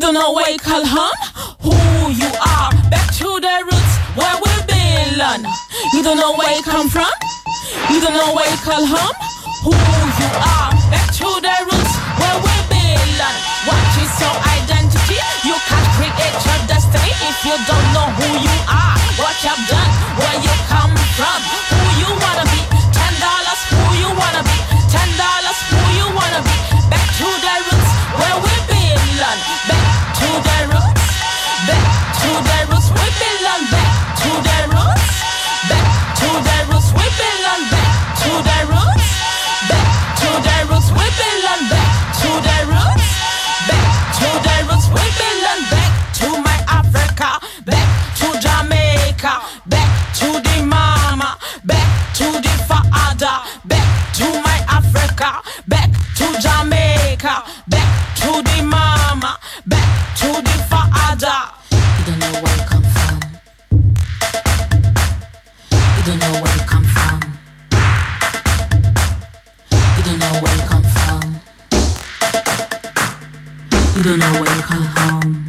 don't know where you call home, who you are. Back to the roots where we belong. You don't know where you come from, you don't know where you call home, who you are. Back to the roots where we belong. What is your identity? You can't create your destiny if you don't know who you are, what you've done, where you come from, who you wanna be. $10, who you wanna be. $10, who you wanna be. Back to the roots where we belong. Back to the roots. Back to the roots we belong. Back to the roots. Back to the roots we belong. Back to the roots. Back to the roots we belong. Back to the roots. Back to the roots we belong. Back to my Africa. Back to Jamaica. Back to the mama. Back to the father. Back to my Africa. Back to Jamaica. Back to the mama. Back to the father. You don't know where you come from. You don't know where you come from. You don't know where you come from. You don't know where you come home.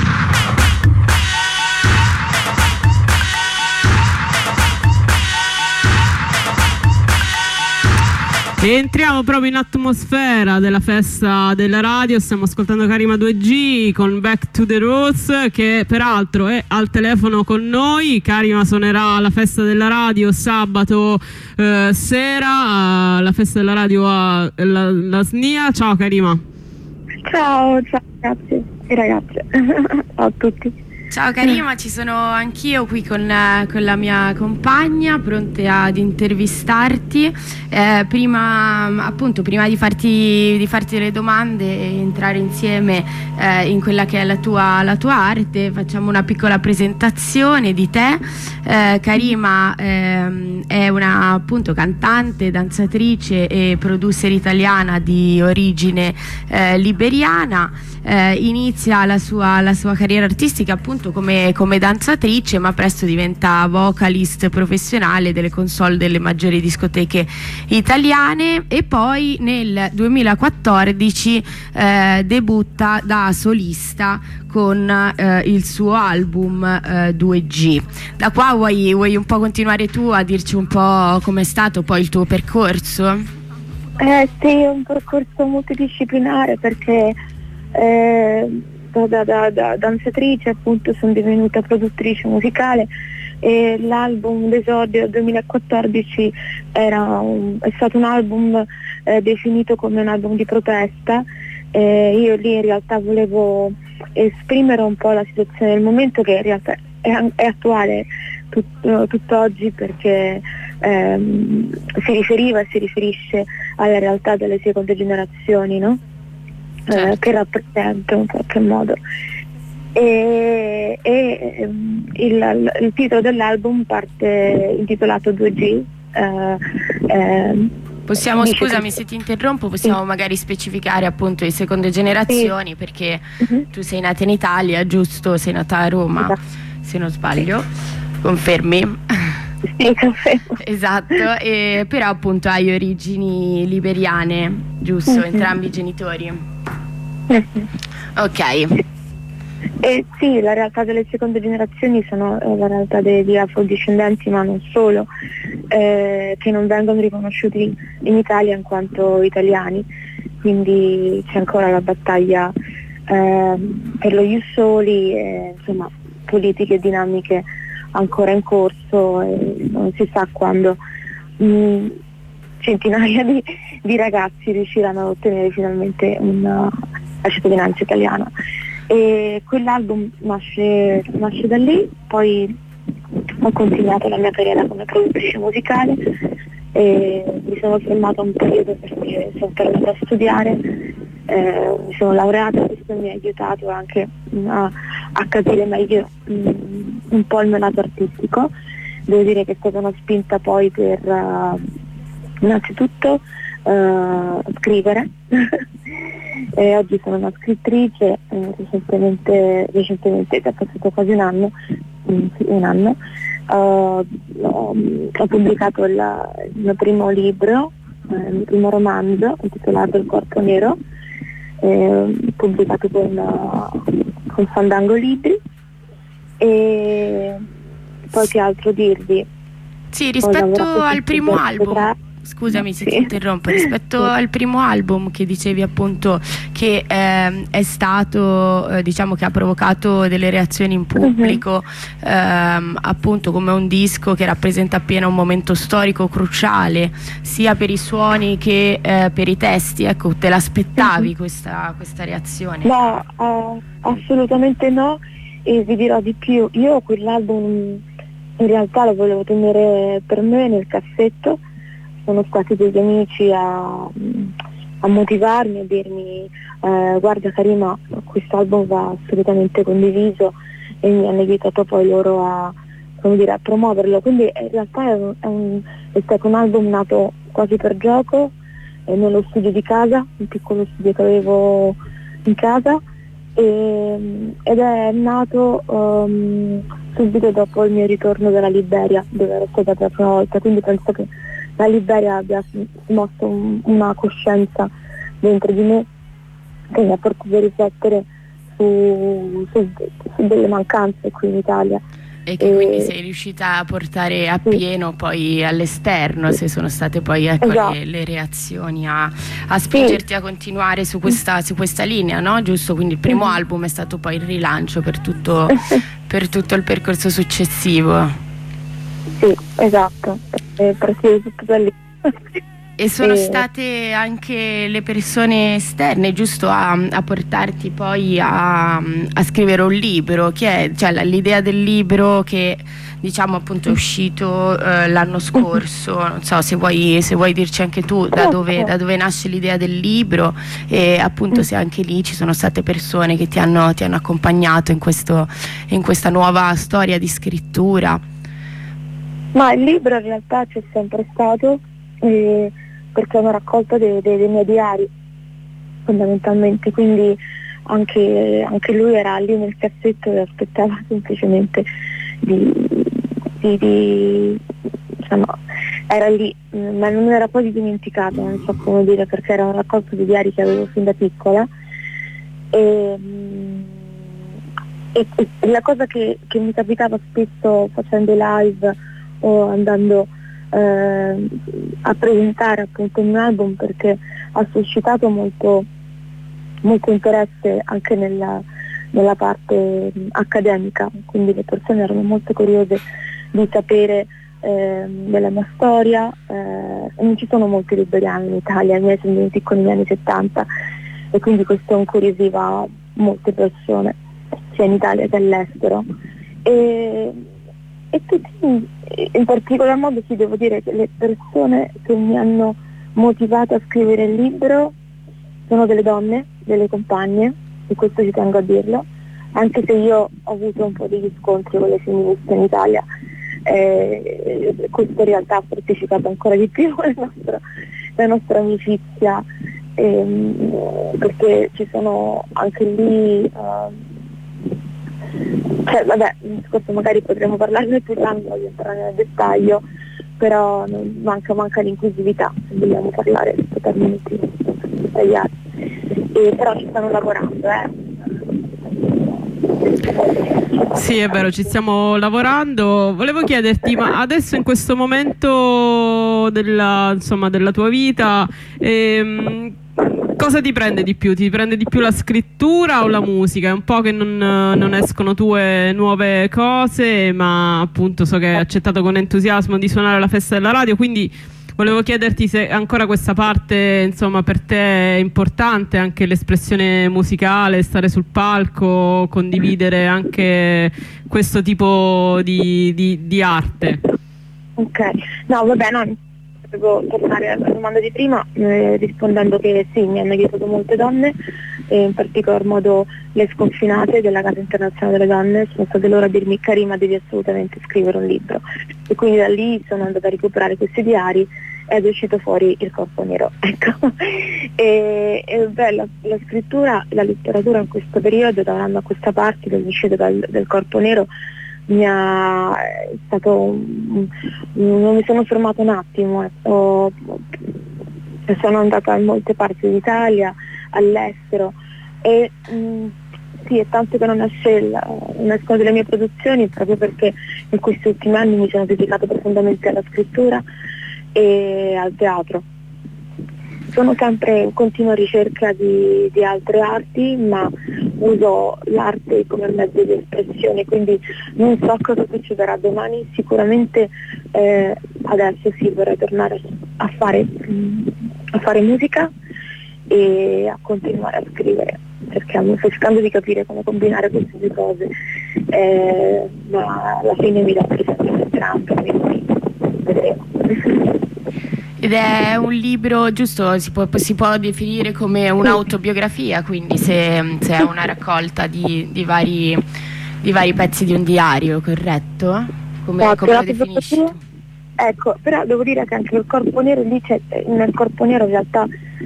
Entriamo proprio in atmosfera della festa della radio. Stiamo ascoltando Karima 2G con Back to the Roots, che peraltro è al telefono con noi. Karima suonerà alla festa della radio sabato sera, alla festa della radio a la SNIA. Ciao Karima. Ciao ragazzi e ragazze. Ciao a tutti. Ciao Karima, ci sono anch'io qui con la mia compagna, pronte ad intervistarti. Prima di farti delle domande e entrare insieme in quella che è la tua arte, facciamo una piccola presentazione di te. Karima è una appunto cantante, danzatrice e producer italiana di origine liberiana. Inizia la sua carriera artistica appunto come danzatrice, ma presto diventa vocalist professionale delle console delle maggiori discoteche italiane, e poi nel 2014 debutta da solista con il suo album 2G. Da qua vuoi un po' continuare tu a dirci un po' com'è stato poi il tuo percorso? Sì, è un percorso multidisciplinare, perché da danzatrice appunto sono divenuta produttrice musicale, e l'album d'esordio del 2014 è stato un album definito come un album di protesta. Io lì in realtà volevo esprimere un po' la situazione del momento, che in realtà è attuale tutt'oggi, perché si riferiva e si riferisce alla realtà delle seconde generazioni, no? Che rappresenta in qualche modo, e il titolo dell'album parte intitolato 2G. Possiamo, scusami se ti interrompo, possiamo magari specificare appunto le seconde generazioni, perché tu sei nata in Italia, giusto? Sei nata a Roma, esatto, se non sbaglio, confermi? Sì, confermo. Esatto, però appunto hai origini liberiane, giusto? Entrambi i genitori. Ok. Sì, la realtà delle seconde generazioni sono la realtà degli afrodiscendenti, ma non solo, che non vengono riconosciuti in Italia in quanto italiani, quindi c'è ancora la battaglia per lo ius soli, insomma politiche e dinamiche ancora in corso, e non si sa quando centinaia di ragazzi riusciranno ad ottenere finalmente la cittadinanza italiana. E quell'album nasce da lì. Poi ho continuato la mia carriera come produttrice musicale, e mi sono fermata un periodo perché sono tornata a studiare, mi sono laureata, questo mi ha aiutato anche a capire meglio un po' il mio lato artistico. Devo dire che è stata una spinta poi per innanzitutto scrivere. Oggi sono una scrittrice, recentemente è passato quasi un anno, ho pubblicato il mio primo libro, il mio primo romanzo intitolato Il corpo nero, pubblicato con con Fandango Libri. E poi che altro dirvi? Sì, rispetto al primo album, scusami se ti interrompo, rispetto al primo album che dicevi appunto che è stato, diciamo che ha provocato delle reazioni in pubblico, appunto come un disco che rappresenta appieno un momento storico cruciale, sia per i suoni che per i testi, ecco, te l'aspettavi questa reazione? No, assolutamente no, e vi dirò di più, io quell'album in realtà lo volevo tenere per me nel cassetto. Sono stati degli amici a motivarmi, a dirmi guarda Karima, quest'album va assolutamente condiviso, e mi hanno aiutato poi loro a promuoverlo. Quindi in realtà è stato un album nato quasi per gioco, nello studio di casa, un piccolo studio che avevo in casa, ed è nato subito dopo il mio ritorno dalla Liberia, dove ero stata per la prima volta. Quindi penso che la Liberia abbia mosso una coscienza dentro di me che mi ha portato a riflettere su delle mancanze qui in Italia. E che quindi sei riuscita a portare a pieno poi all'esterno, se sono state poi, ecco, esatto, le reazioni a spingerti a continuare su questa linea, no? Giusto? Quindi il primo album è stato poi il rilancio per tutto il percorso successivo. Sì, esatto, partire tutto da lì. E sono state anche le persone esterne, giusto, a portarti poi a scrivere un libro, che è, cioè, l'idea del libro che, diciamo, appunto è uscito l'anno scorso. Non so se vuoi dirci anche tu da dove nasce l'idea del libro, e appunto se anche lì ci sono state persone che ti hanno accompagnato in questa nuova storia di scrittura. Ma il libro in realtà c'è sempre stato, perché è una raccolta dei miei diari fondamentalmente, quindi anche lui era lì nel cassetto e aspettava semplicemente insomma, era lì, ma non era poi dimenticato, non so come dire, perché era una raccolta di diari che avevo fin da piccola, e la cosa che mi capitava spesso facendo live o andando a presentare appunto un album, perché ha suscitato molto interesse anche nella parte accademica, quindi le persone erano molto curiose di sapere della mia storia. Non ci sono molti liberiani in Italia, i miei sono venuti con gli anni 70, e quindi questo incuriosiva molte persone sia in Italia che all'estero, e tutti, in particolar modo sì, devo dire che le persone che mi hanno motivato a scrivere il libro sono delle donne, delle compagne, e questo ci tengo a dirlo, anche se io ho avuto un po' degli scontri con le femministe in Italia, questo in realtà ha partecipato ancora di più la nostra amicizia, perché ci sono anche lì cioè, vabbè, questo magari potremo parlarne più tanto, voglio entrare nel dettaglio, però manca l'inclusività, se vogliamo parlare in termini più dettagliati, però ci stanno lavorando, Sì, è vero, ci stiamo lavorando. Volevo chiederti, ma adesso in questo momento della tua vita, cosa ti prende di più? Ti prende di più la scrittura o la musica? È un po' che non escono tue nuove cose, ma appunto so che hai accettato con entusiasmo di suonare alla festa della radio, quindi volevo chiederti se ancora questa parte, insomma, per te è importante, anche l'espressione musicale, stare sul palco, condividere anche questo tipo di arte. Ok, no vabbè, no, devo tornare alla domanda di prima, rispondendo che sì, mi hanno aiutato molte donne, e in particolar modo le sconfinate della Casa Internazionale delle Donne sono state loro a dirmi: Karima, devi assolutamente scrivere un libro, e quindi da lì sono andata a recuperare questi diari ed è uscito fuori Il Corpo Nero, ecco. E beh, la scrittura, la letteratura in questo periodo, da un anno a questa parte, dall'uscita del Corpo Nero, non mi sono fermata un attimo, sono andata in molte parti d'Italia, all'estero, e Sì, è tanto che non escono delle mie produzioni, proprio perché in questi ultimi anni mi sono dedicata profondamente alla scrittura e al teatro. Sono sempre in continua ricerca di altre arti, ma uso l'arte come mezzo di espressione, quindi non so cosa succederà domani. Sicuramente adesso sì, vorrei tornare a fare musica e a continuare a scrivere, perché sto cercando di capire come combinare queste due cose, ma alla fine mi dà presente entrambe, quindi vedremo. Ed è un libro, giusto, si può definire come un'autobiografia, quindi se è una raccolta di vari pezzi di un diario, corretto? Come lo definisci tu? Ecco, però devo dire che anche il Corpo Nero lì nel Corpo Nero in realtà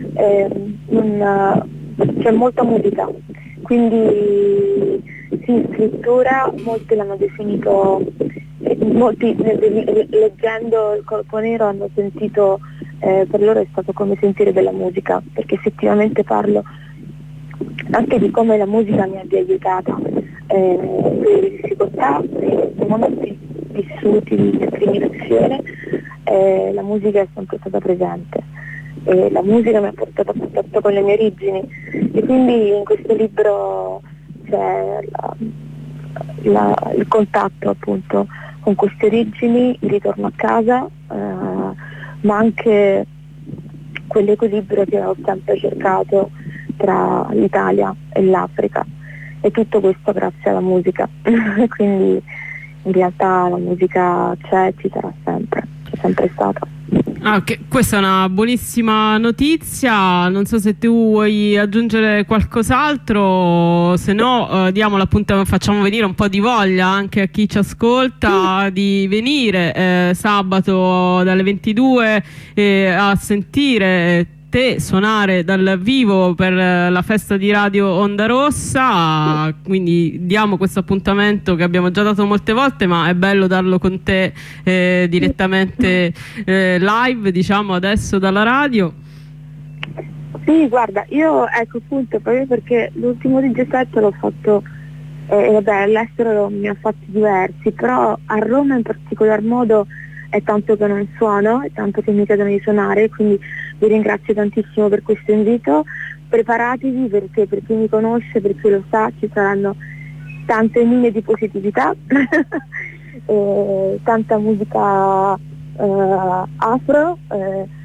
c'è molta musica, quindi sì, scrittura, molti l'hanno definito, molti leggendo il Corpo Nero hanno sentito, per loro è stato come sentire della musica, perché effettivamente parlo anche di come la musica mi abbia aiutata nelle difficoltà, nei momenti vissuti di discriminazione, la musica è sempre stata presente e la musica mi ha portato a contatto con le mie origini, e quindi in questo libro c'è il contatto appunto con queste origini, il ritorno a casa, ma anche quell'equilibrio che ho sempre cercato tra l'Italia e l'Africa, e tutto questo grazie alla musica. Quindi in realtà la musica c'è sempre stata. Questa è una buonissima notizia, non so se tu vuoi aggiungere qualcos'altro, se no diamo l'appuntamento, facciamo venire un po' di voglia anche a chi ci ascolta di venire sabato dalle 22 a sentire te suonare dal vivo per la festa di Radio Onda Rossa, quindi diamo questo appuntamento che abbiamo già dato molte volte, ma è bello darlo con te direttamente live, diciamo adesso dalla radio. Sì, guarda, io ecco appunto proprio perché l'ultimo DJ set l'ho fatto, vabbè, all'estero mi ha fatti diversi, però a Roma in particolar modo è tanto che non suono, è tanto che mi chiedono di suonare, quindi vi ringrazio tantissimo per questo invito. Preparatevi, perché per chi mi conosce, per chi lo sa, ci saranno tante mine di positività, tanta musica afro,